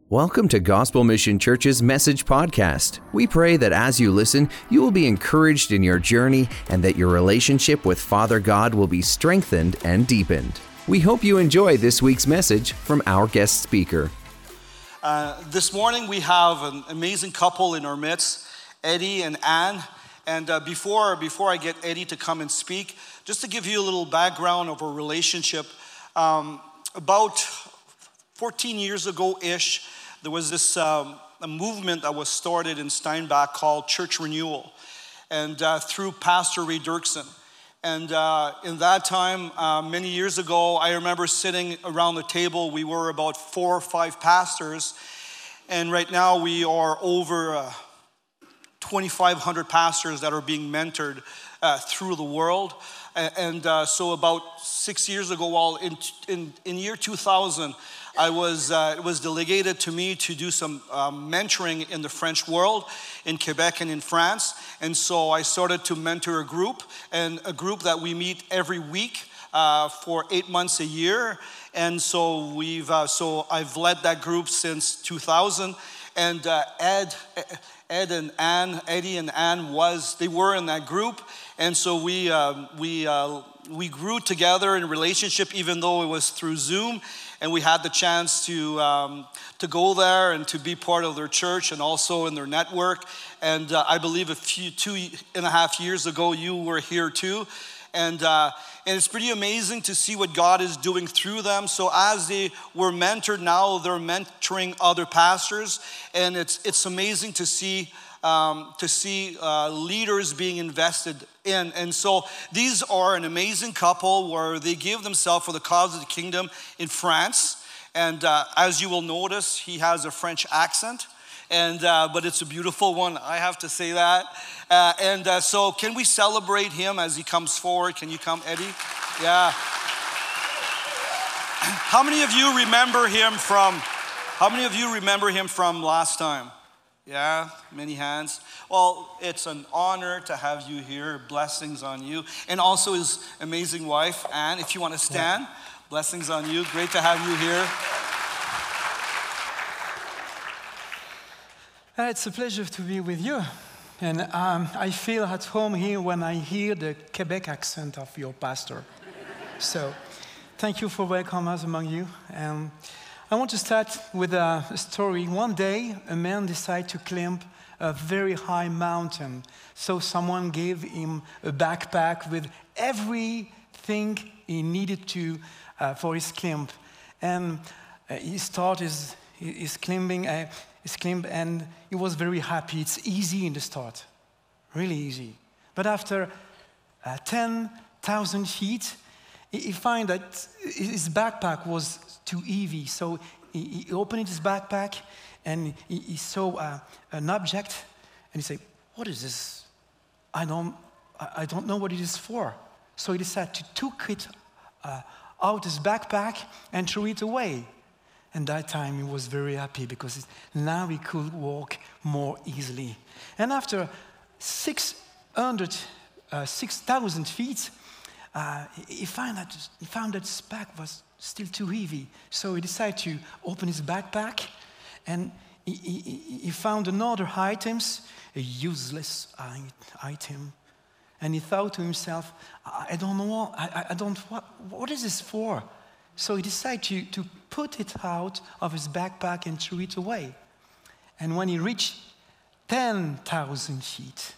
Welcome to Gospel Mission Church's Message Podcast. We pray that as you listen, you will be encouraged in your journey and that your relationship with Father God will be strengthened and deepened. We hope you enjoy this week's message from our guest speaker. This morning we have an amazing couple in our midst, Eddie and Anne. And before I get Eddie to come and speak, just to give you a little background of our relationship, about 14 years ago-ish, there was this a movement that was started in Steinbach called Church Renewal, and through Pastor Ray Dirksen. And in that time, many years ago, I remember sitting around the table. We were about 4 or 5 pastors, and right now we are over 2,500 pastors that are being mentored through the world. And so about 6 years ago, well, in year 2000, it was delegated to me to do some mentoring in the French world, in Quebec and in France. And so I started to mentor a group that we meet every week for 8 months a year. And so I've led that group since 2000. And Eddie and Anne were in that group. And so we grew together in relationship, even though it was through Zoom. And we had the chance to go there and to be part of their church and also in their network. And I believe 2.5 years ago, you were here too. And it's pretty amazing to see what God is doing through them. So as they were mentored, now they're mentoring other pastors. And it's amazing to see leaders being invested in. And so these are an amazing couple where they give themselves for the cause of the kingdom in France. And as you will notice, he has a French accent, but it's a beautiful one, I have to say that. So can we celebrate him as he comes forward? Can you come, Eddie? Yeah. How many of you remember him from last time? Yeah, many hands. Well, it's an honor to have you here. Blessings on you. And also his amazing wife, Anne, if you want to stand. Yeah. Blessings on you. Great to have you here. It's a pleasure to be with you. And I feel at home here when I hear the Quebec accent of your pastor. So thank you for welcoming us among you. I want to start with a story. One day, a man decided to climb a very high mountain. So someone gave him a backpack with everything he needed for his climb. And he started his climbing, and he was very happy. It's easy in the start, really easy. But after 10,000 feet, he found that his backpack was too heavy. So he opened his backpack and he saw an object and he said, "What is this? I don't know what it is for." So he decided to take it out his backpack and threw it away. And that time he was very happy because now he could walk more easily. And after 6,000 feet, he found that his back was still too heavy. So he decided to open his backpack, and he found another items, a useless item. And he thought to himself, "I don't know, what is this for?" So he decided to put it out of his backpack and threw it away. And when he reached 10,000 feet,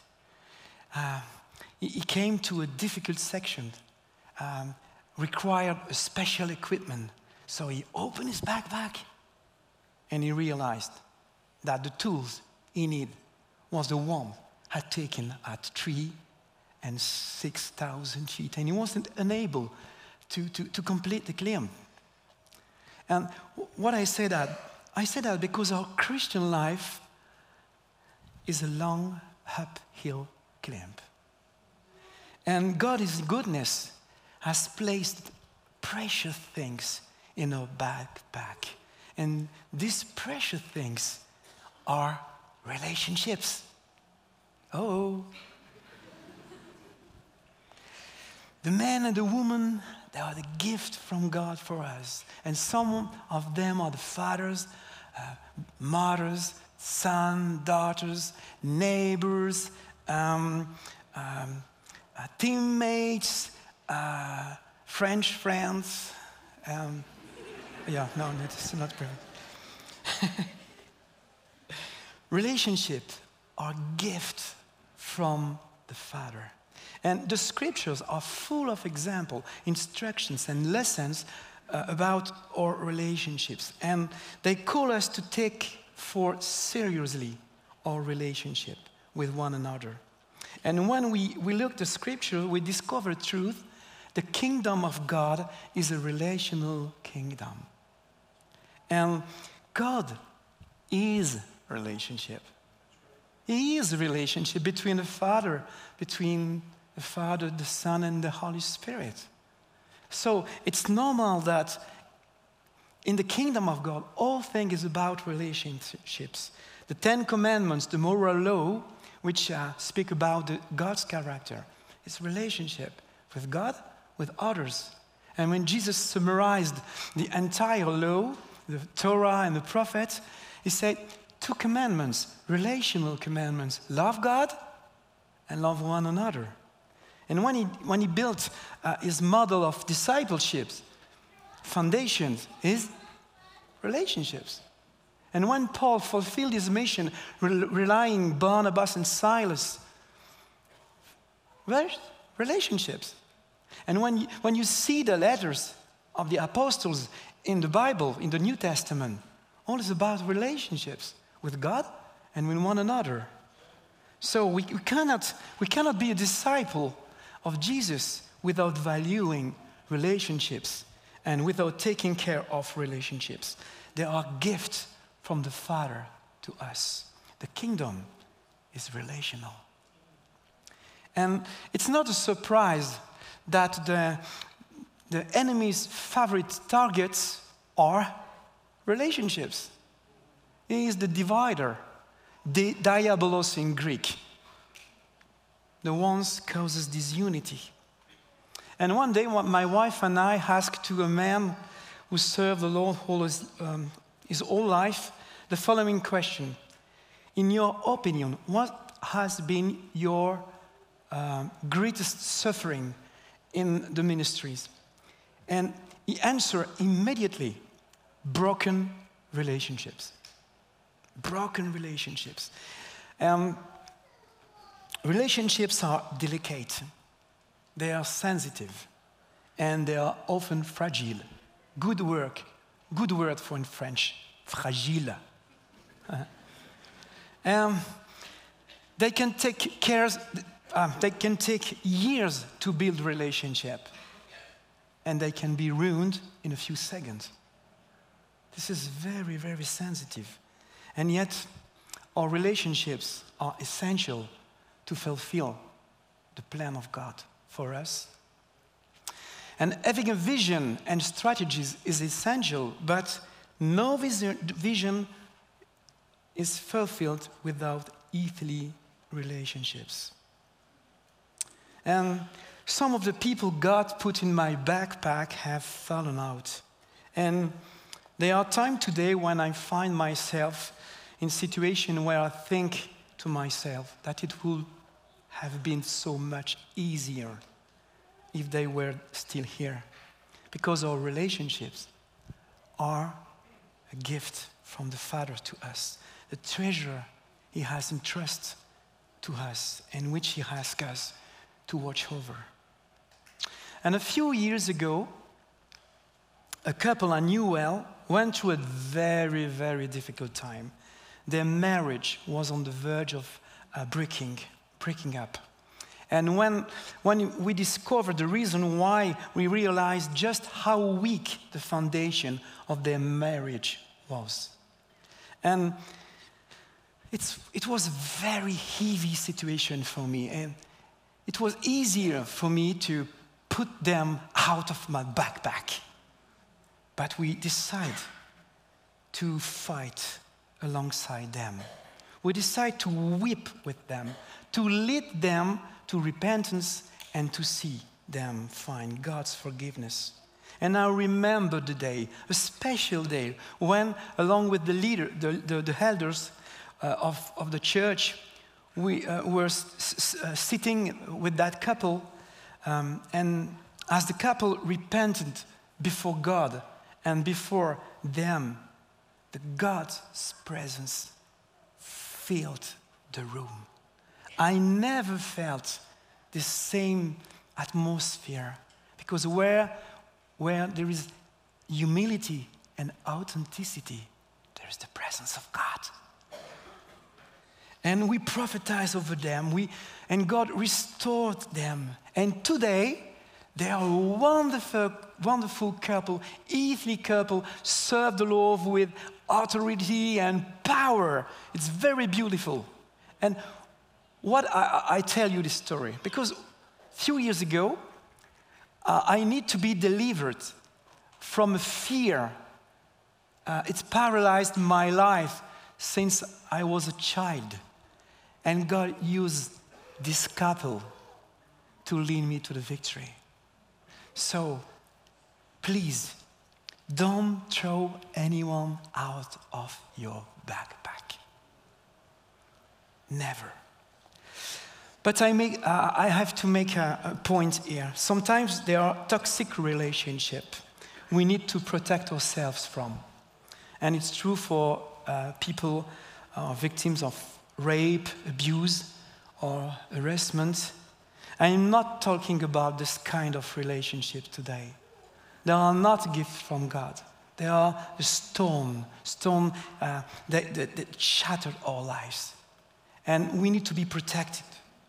he came to a difficult section. Required a special equipment. So he opened his backpack and he realized that the tools he needed was the one had taken at 3,000 and 6,000 feet. And he wasn't unable to complete the climb. And what I say that because our Christian life is a long uphill climb. And God is goodness has placed precious things in our backpack. And these precious things are relationships. Oh. The man and the woman, they are the gift from God for us. And some of them are the fathers mothers, sons, daughters, neighbors, teammates, French friends. No, that's not perfect. Relationships are gifts from the Father. And the scriptures are full of examples, instructions, and lessons about our relationships. And they call us to take seriously our relationship with one another. And when we look at the scripture, we discover truth. The kingdom of God is a relational kingdom. And God is relationship. He is a relationship between the Father, the Son, and the Holy Spirit. So it's normal that in the kingdom of God, all things is about relationships. The 10 Commandments, the moral law, which speak about God's character, is relationship with God, with others. And when Jesus summarized the entire law, the Torah and the prophets, he said 2 commandments, relational commandments: love God and love one another. And when he built his model of discipleship, foundations is relationships. And when Paul fulfilled his mission, relying Barnabas and Silas, relationships. And when you see the letters of the apostles in the Bible, in the New Testament, all is about relationships with God and with one another. So we cannot be a disciple of Jesus without valuing relationships and without taking care of relationships. They are gifts from the Father to us. The kingdom is relational. And it's not a surprise that the enemy's favorite targets are relationships. He is the divider, the diabolos in Greek. The ones causes disunity. And one day, my wife and I asked to a man who served the Lord his whole life the following question: in your opinion, what has been your greatest suffering in the ministries? And he answered immediately: broken relationships. Broken relationships. Relationships are delicate. They are sensitive. And they are often fragile. Good word for in French. Fragile. They can take years to build relationship. And they can be ruined in a few seconds. This is very, very sensitive. And yet, our relationships are essential to fulfill the plan of God for us. And having a vision and strategies is essential, but no vision is fulfilled without healthy relationships. And some of the people God put in my backpack have fallen out. And there are times today when I find myself in a situation where I think to myself that it would have been so much easier if they were still here. Because our relationships are a gift from the Father to us, the treasure He has entrusted to us and which He asks us to watch over. And a few years ago, a couple I knew well went through a very, very difficult time. Their marriage was on the verge of breaking up. And when we discovered the reason why, we realized just how weak the foundation of their marriage was. And it was a very heavy situation for me. And it was easier for me to put them out of my backpack. But we decided to fight alongside them. We decided to weep with them, to lead them to repentance and to see them find God's forgiveness. And I remember the day, a special day, when, along with the elders of the church, we were sitting with that couple, and as the couple repented before God and before them, God's presence filled the room. I never felt the same atmosphere, because where there is humility and authenticity, there is the presence of God. And we prophesied over them, and God restored them. And today, they are a wonderful, wonderful couple, earthly couple, serve the Lord with authority and power. It's very beautiful. And what I tell you this story, because a few years ago, I need to be delivered from a fear. It's paralyzed my life since I was a child. And God used this couple to lead me to the victory. So, please, don't throw anyone out of your backpack. Never. But I have to make a point here. Sometimes there are toxic relationships we need to protect ourselves from. And it's true for people, victims of rape, abuse, or harassment. I'm not talking about this kind of relationship today. They are not gifts from God. They are a stone that shattered our lives. And we need to be protected.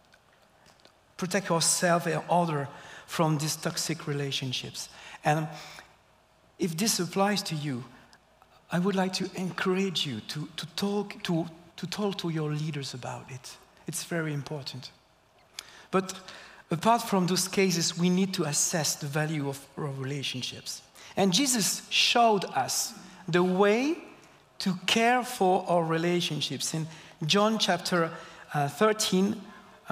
Protect ourselves and others from these toxic relationships. And if this applies to you, I would like to encourage you to talk to your leaders about it. It's very important. But apart from those cases, we need to assess the value of our relationships. And Jesus showed us the way to care for our relationships. In John chapter 13,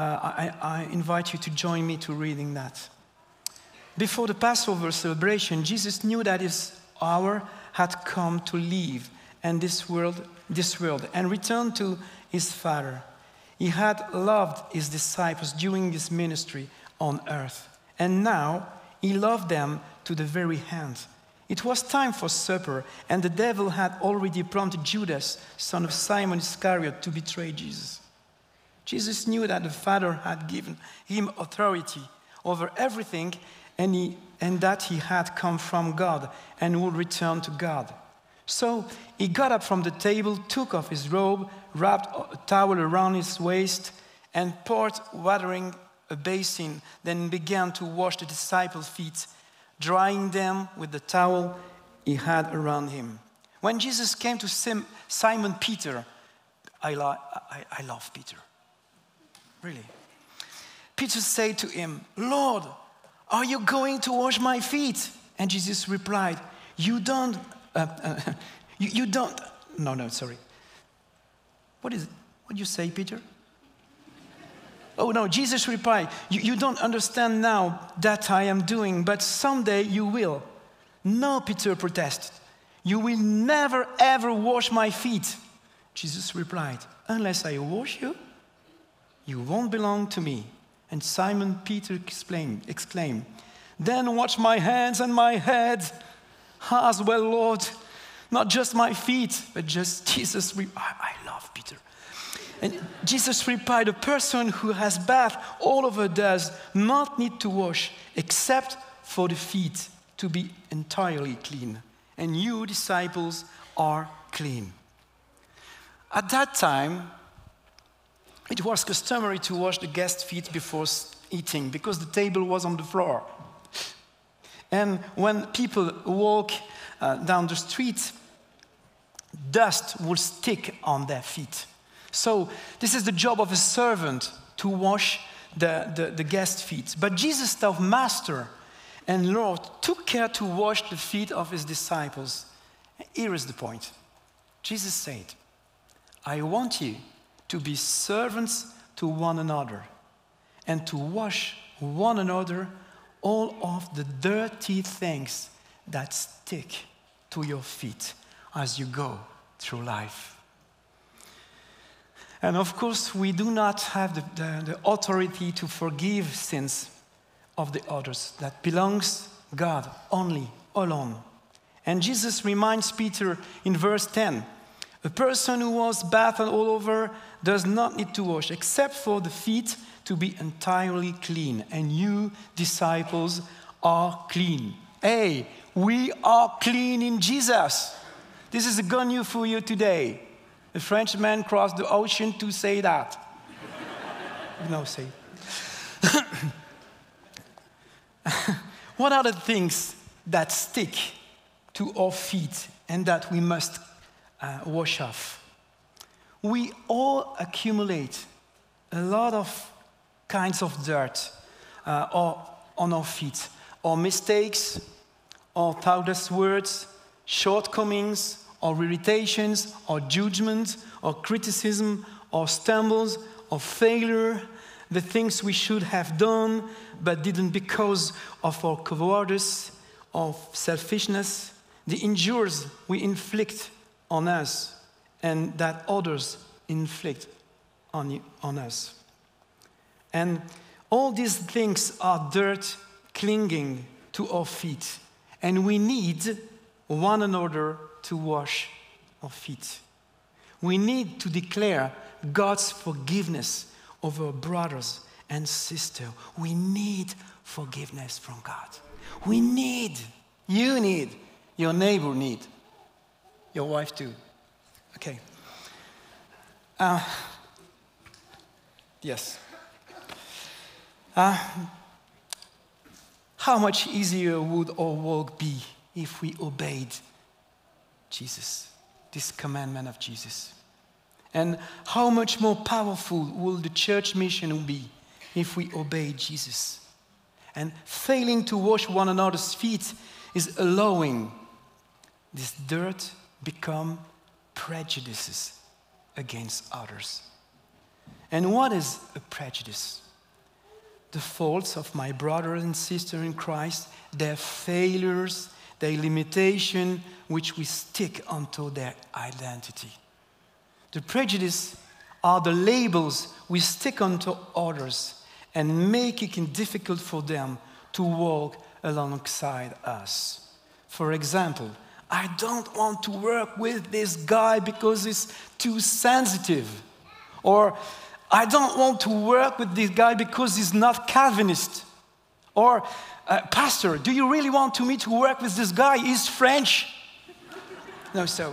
I invite you to join me to reading that. Before the Passover celebration, Jesus knew that his hour had come to leave and this world and return to his Father. He had loved his disciples during his ministry on earth, and now he loved them to the very end. It was time for supper, and the devil had already prompted Judas, son of Simon Iscariot, to betray Jesus. Jesus knew that the Father had given him authority over everything, and that he had come from God and would return to God. So he got up from the table, took off his robe, wrapped a towel around his waist, and poured water in a basin, then began to wash the disciples' feet, drying them with the towel he had around him. When Jesus came to Simon Peter, I love Peter, really. Peter said to him, "Lord, are you going to wash my feet?" And Jesus replied, you don't, sorry. What is it? What do you say, Peter? Oh no, Jesus replied, you don't understand now that I am doing, but someday you will. No, Peter protested. You will never ever wash my feet. Jesus replied, unless I wash you, you won't belong to me. And Simon Peter exclaimed, then wash my hands and my head as well, Lord. Not just my feet, but just Jesus. I love Peter. And Jesus replied, a person who has bathed all over does not need to wash except for the feet to be entirely clean. And you, disciples, are clean. At that time, it was customary to wash the guests' feet before eating because the table was on the floor. And when people walk down the street, dust will stick on their feet. So this is the job of a servant to wash the guest's feet. But Jesus, our Master and Lord, took care to wash the feet of his disciples. Here is the point. Jesus said, I want you to be servants to one another and to wash one another all of the dirty things that stick to your feet as you go through life. And of course, we do not have the authority to forgive sins of the others. That belongs God only, alone. And Jesus reminds Peter in verse 10, a person who was bathed all over does not need to wash, except for the feet, to be entirely clean. And you, disciples, are clean. Hey, we are clean in Jesus. This is a good news for you today. A Frenchman crossed the ocean to say that. No, say. What are the things that stick to our feet and that we must wash off? We all accumulate a lot of kinds of dirt on our feet. Our mistakes, our thoughtless words, shortcomings, our irritations, our judgment, our criticism, our stumbles, our failure, the things we should have done but didn't because of our cowardice, of selfishness, the injuries we inflict on us and that others inflict on us. And all these things are dirt clinging to our feet, and we need one another to wash our feet. We need to declare God's forgiveness over brothers and sisters. We need forgiveness from God. We need, you need, your neighbor need, your wife too. Okay. Yes. How much easier would our walk be if we obeyed Jesus, this commandment of Jesus? And how much more powerful will the church mission be if we obey Jesus? And failing to wash one another's feet is allowing this dirt become prejudices against others. And what is a prejudice? The faults of my brother and sister in Christ, their failures, their limitation, which we stick onto their identity. The prejudice are the labels we stick onto others and make it difficult for them to walk alongside us. For example, I don't want to work with this guy because he's too sensitive. Or I don't want to work with this guy because he's not Calvinist. Or, Pastor, do you really want me to work with this guy? He's French. No, so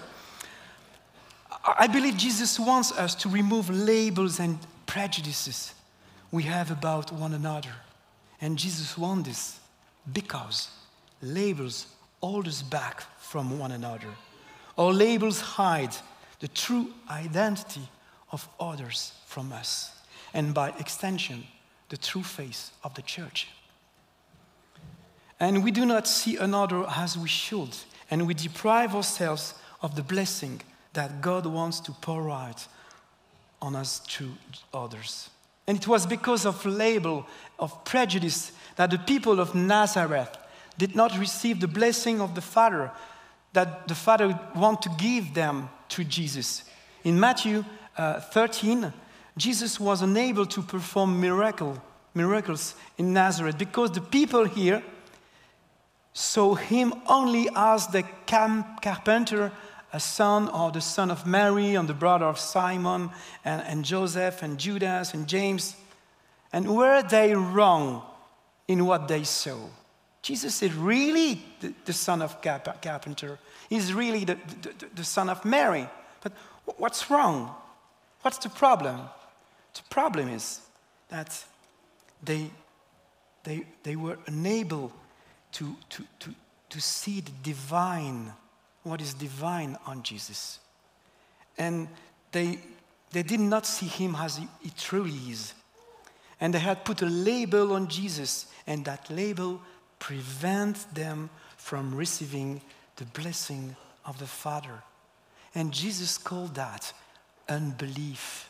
I believe Jesus wants us to remove labels and prejudices we have about one another. And Jesus wants this because labels hold us back from one another. Our labels hide the true identity of others from us, and by extension, the true face of the church. And we do not see another as we should, and we deprive ourselves of the blessing that God wants to pour out on us through others. And it was because of label, of prejudice, that the people of Nazareth did not receive the blessing of the Father that the Father wanted to give them through Jesus. In Matthew 13, Jesus was unable to perform miracles in Nazareth because the people here saw him only as the carpenter, a son or the son of Mary and the brother of Simon and Joseph and Judas and James. And were they wrong in what they saw? Jesus is really the son of carpenter. He's really the son of Mary. But what's wrong? What's the problem? The problem is that they were unable to see the divine, what is divine on Jesus. And they did not see him as he truly is. And they had put a label on Jesus, and that label prevents them from receiving the blessing of the Father. And Jesus called that unbelief.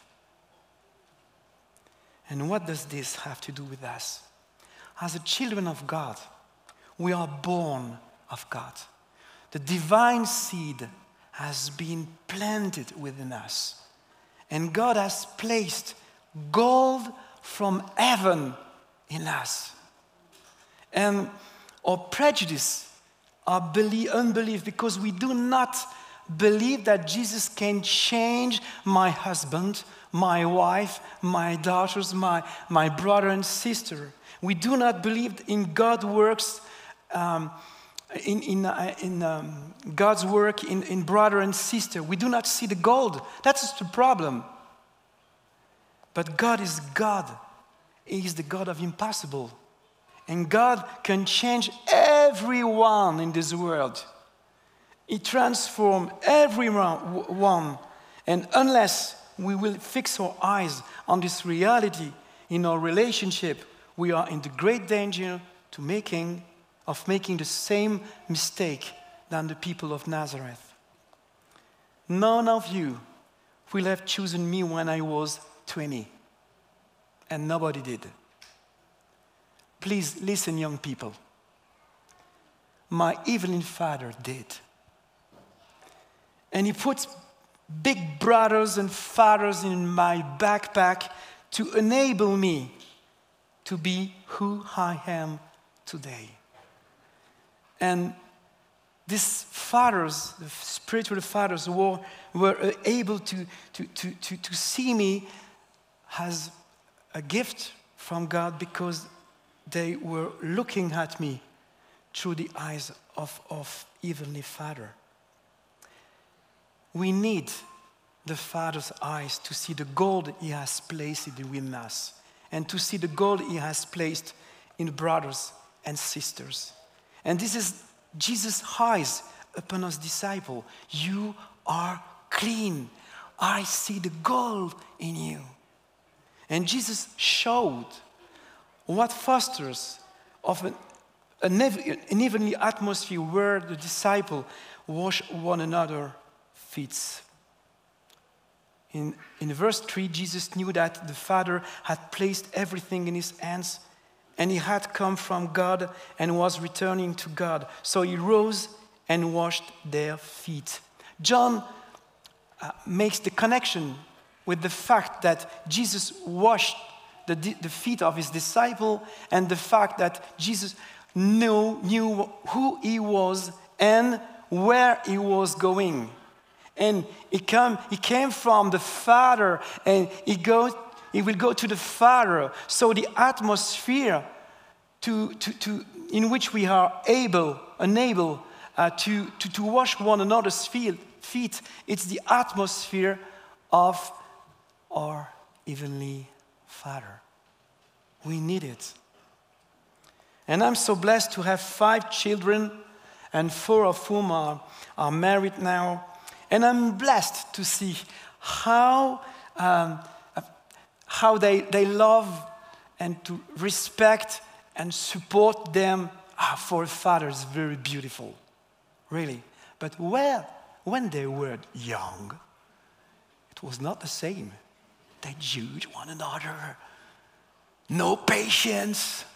And what does this have to do with us? As a children of God, we are born of God. The divine seed has been planted within us. And God has placed gold from heaven in us. And our prejudice, our unbelief, because we do not believe that Jesus can change my husband, my wife, my daughters, my brother and sister. We do not believe in God's works, God's work in brother and sister. We do not see the gold. That's the problem. But God is God. He is the God of impossible. And God can change everyone in this world. He transforms everyone. And unless we will fix our eyes on this reality in our relationship, we are in the great danger of making the same mistake than the people of Nazareth. None of you will have chosen me when I was 20, and nobody did. Please listen, young people. My Heavenly Father did. And He put big brothers and fathers in my backpack to enable me to be who I am today. And these fathers, the spiritual fathers, were able to see me as a gift from God because they were looking at me through the eyes of Heavenly Father. We need the Father's eyes to see the gold He has placed within us and to see the gold He has placed in brothers and sisters. And this is Jesus' eyes upon His disciple. You are clean. I see the gold in you. And Jesus showed what fosters of an heavenly atmosphere where the disciple wash one another's feet. In verse 3, Jesus knew that the Father had placed everything in His hands, and He had come from God and was returning to God. So He rose and washed their feet. John makes the connection with the fact that Jesus washed the feet of His disciple and the fact that Jesus knew who He was and where He was going. And He came from the Father, and He will go to the Father. So the atmosphere in which we are unable to wash one another's feet, it's the atmosphere of our Heavenly Father. We need it. And I'm so blessed to have 5 children, and 4 of whom are married now. And I'm blessed to see how they love and to respect and support them. For a father is very beautiful, really. But when they were young, it was not the same. They judged one another, no patience.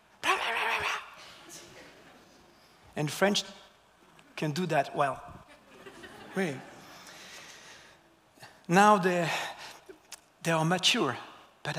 And French can do that well. Really. Now they are mature, but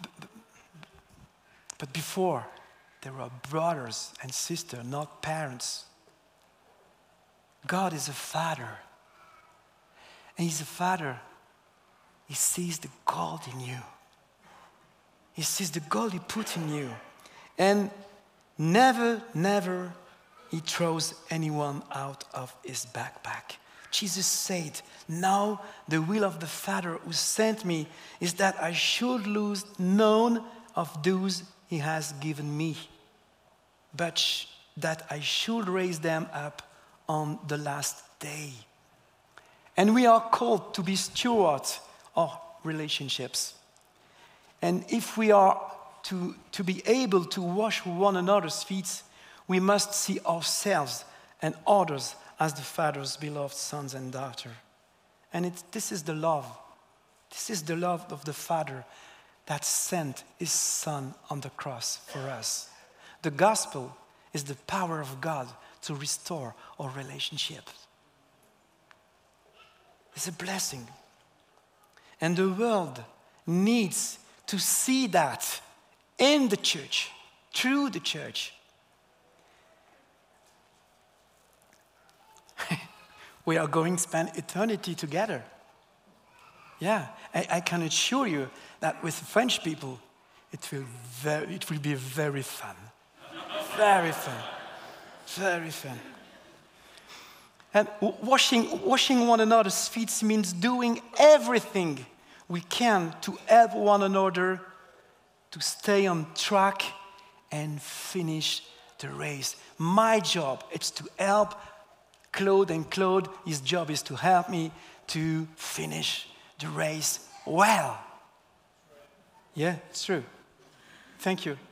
before they were brothers and sisters, not parents. God is a Father, and He's a Father. He sees the gold in you. He sees the gold He put in you, and never He throws anyone out of His backpack. Jesus said, now the will of the Father who sent me is that I should lose none of those He has given me, but that I should raise them up on the last day. And we are called to be stewards of relationships. And if we are to be able to wash one another's feet, we must see ourselves and others as the Father's beloved sons and daughters. And this is the love. This is the love of the Father that sent His Son on the cross for us. The gospel is the power of God to restore our relationships. It's a blessing. And the world needs to see that in the church, through the church. We are going to spend eternity together. Yeah, I can assure you that with French people, it will be very fun. Very fun. Very fun. And washing one another's feet means doing everything we can to help one another to stay on track and finish the race. My job is to help Claude, and Claude, his job is to help me to finish the race well. Yeah, it's true. Thank you.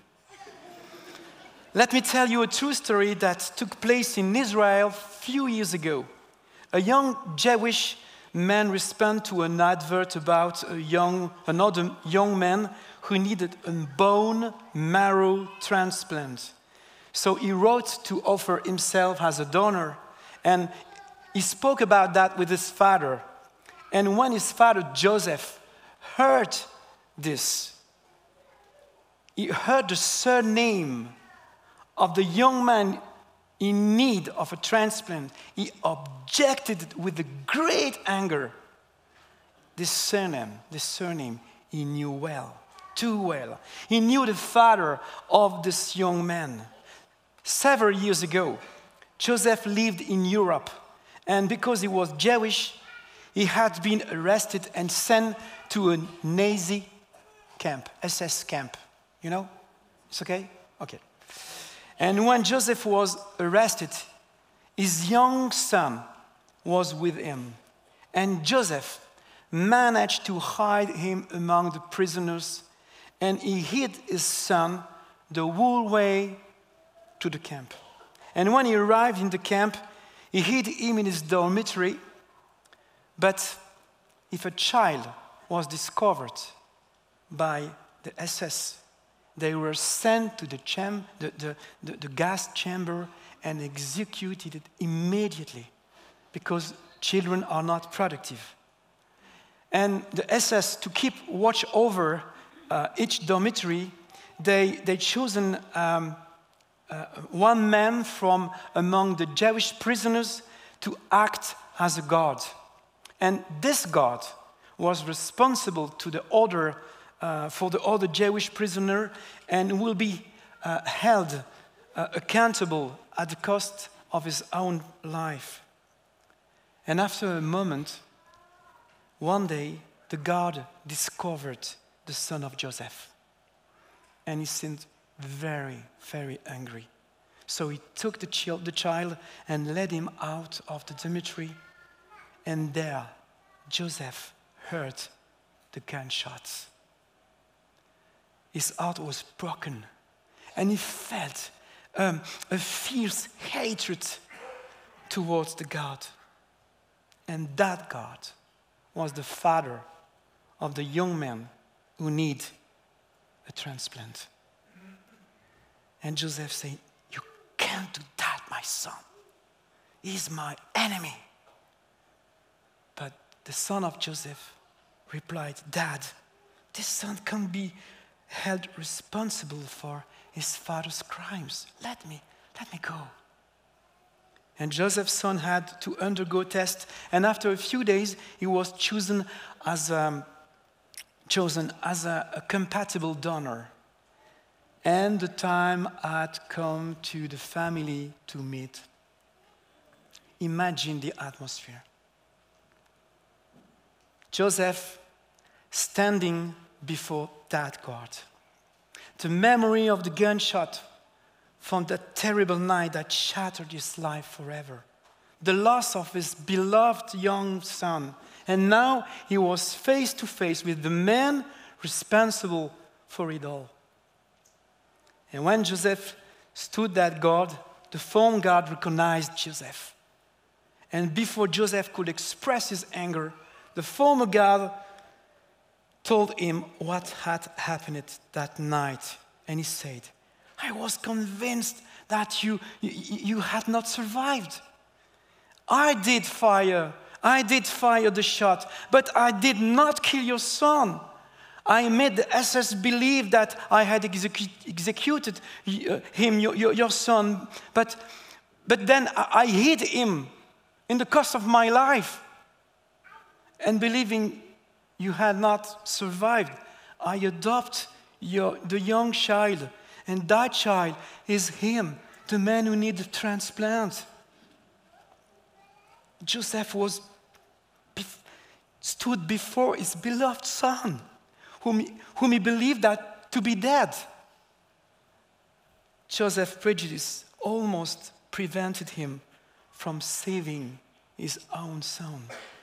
Let me tell you a true story that took place in Israel a few years ago. A young Jewish man responded to an advert about another young man who needed a bone marrow transplant. So he wrote to offer himself as a donor, and he spoke about that with his father. And when his father, Joseph, heard this, he heard the surname of the young man in need of a transplant. He objected with a great anger. This surname, he knew well, too well. He knew the father of this young man. Several years ago, Joseph lived in Europe, and because he was Jewish, he had been arrested and sent to a Nazi camp, SS camp. You know? It's okay? Okay. And when Joseph was arrested, his young son was with him. And Joseph managed to hide him among the prisoners, and he hid his son the whole way to the camp. And when he arrived in the camp, he hid him in his dormitory. But if a child was discovered by the SS, they were sent to the gas chamber and executed immediately, because children are not productive. And the SS, to keep watch over each dormitory, they chosen one man from among the Jewish prisoners to act as a guard. And this guard was responsible to the order for the other Jewish prisoner, and will be held accountable at the cost of his own life. And after a moment, one day, the guard discovered the son of Joseph. And he seemed very, very angry. So he took the child and led him out of the dormitory. And there, Joseph heard the gunshots. His heart was broken, and he felt a fierce hatred towards the God. And that God was the father of the young man who needed a transplant. And Joseph said, "You can't do that, my son. He's my enemy." But the son of Joseph replied, "Dad, this son can't be held responsible for his father's crimes. Let me go." And Joseph's son had to undergo tests, and after a few days, he was chosen as a compatible donor. And the time had come to the family to meet. Imagine the atmosphere. Joseph standing before that guard. The memory of the gunshot from that terrible night that shattered his life forever. The loss of his beloved young son. And now he was face to face with the man responsible for it all. And when Joseph stood that guard, the phone guard recognized Joseph. And before Joseph could express his anger, the former guard told him what had happened that night. And he said, "I was convinced that you had not survived. I did fire the shot, but I did not kill your son. I made the SS believe that I had executed him, your son, but then I hid him in the cost of my life. And believing you had not survived, I adopt the young child, and that child is him, the man who needed a transplant. Joseph stood before his beloved son, whom he believed that to be dead. Joseph's prejudice almost prevented him from saving his own son.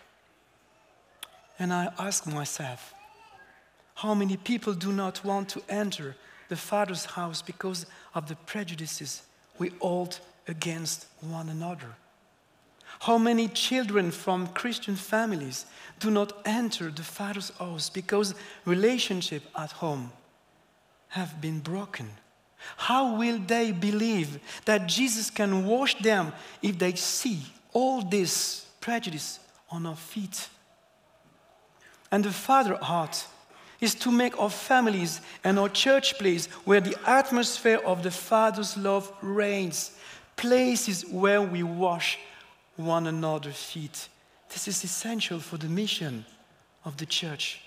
And I ask myself, how many people do not want to enter the Father's house because of the prejudices we hold against one another? How many children from Christian families do not enter the Father's house because relationships at home have been broken? How will they believe that Jesus can wash them if they see all this prejudice on our feet? And the Father's heart is to make our families and our church place where the atmosphere of the Father's love reigns, places where we wash one another's feet. This is essential for the mission of the church.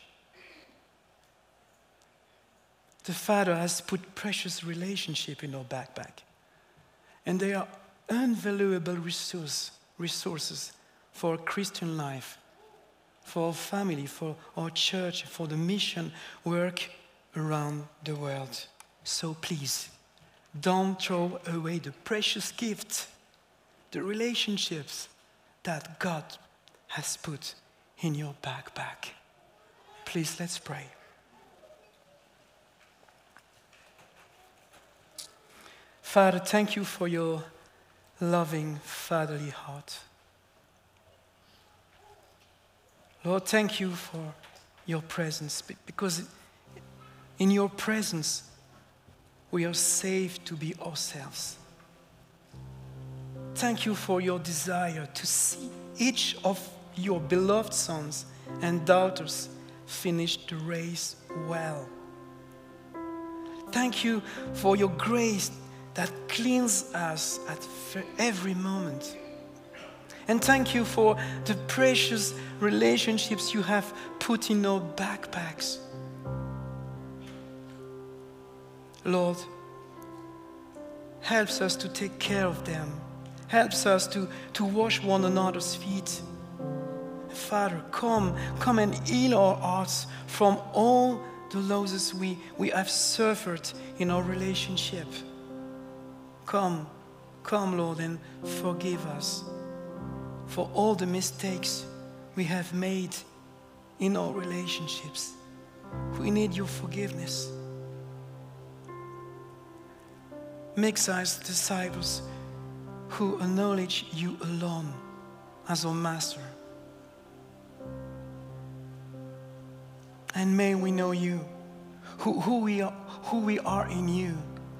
The Father has put precious relationships in our backpack, and they are invaluable resources for our Christian life, for our family, for our church, for the mission work around the world. So please, don't throw away the precious gift, the relationships that God has put in your backpack. Please, let's pray. Father, thank you for your loving fatherly heart. Lord, thank you for your presence, because in your presence we are safe to be ourselves. Thank you for your desire to see each of your beloved sons and daughters finish the race well. Thank you for your grace that cleans us at every moment. And thank you for the precious relationships you have put in our backpacks. Lord, helps us to take care of them. Helps us to wash one another's feet. Father, come and heal our hearts from all the losses we have suffered in our relationship. Come, Lord, and forgive us for all the mistakes we have made in our relationships. We need your forgiveness. Make us disciples who acknowledge you alone as our Master. And may we know you, who we are in you.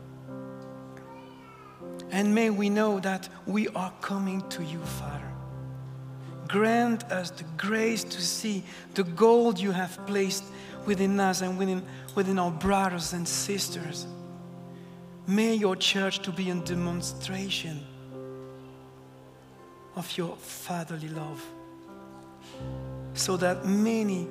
And may we know that we are coming to you, Father. Grant us the grace to see the gold you have placed within us and within our brothers and sisters. May your church to be a demonstration of your fatherly love, so that many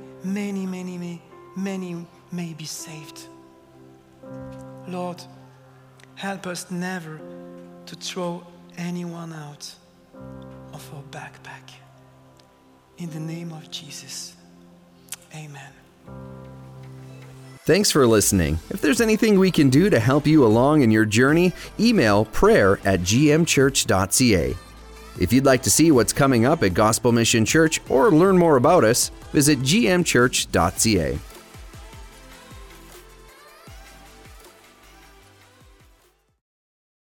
may be saved. Lord, help us never to throw anyone out of our backpack. In the name of Jesus, amen. Thanks for listening. If there's anything we can do to help you along in your journey, email prayer@gmchurch.ca. If you'd like to see what's coming up at Gospel Mission Church or learn more about us, visit gmchurch.ca.